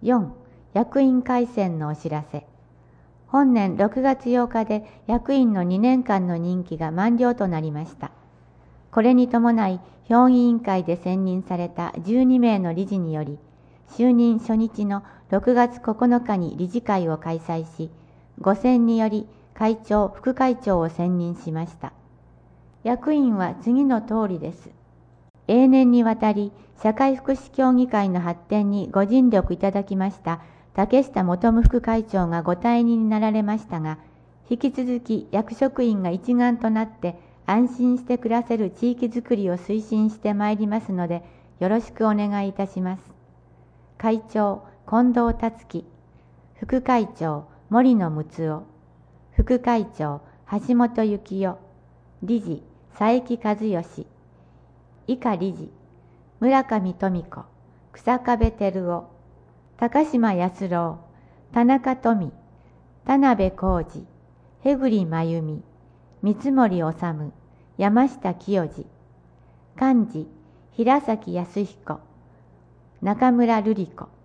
4、役員改選のお知らせ。本年6月8日で役員の2年間の任期が満了となりました。これに伴い、評議員会で選任された12名の理事により、就任初日の6月9日に理事会を開催し、ご選により会長、副会長を選任しました。役員は次の通りです。永年にわたり、社会福祉協議会の発展にご尽力いただきました竹下元務副会長がご退任になられましたが、引き続き役職員が一丸となって安心して暮らせる地域づくりを推進してまいりますので、よろしくお願いいたします。会長、近藤達樹。副会長、森野睦夫。副会長、橋本幸代。理事、佐伯和義。以下理事、村上富子、草壁照夫、高島康郎、田中富、田辺浩二、辺栗真由美、三森治、山下清次。幹事、平崎康彦、中村瑠璃子。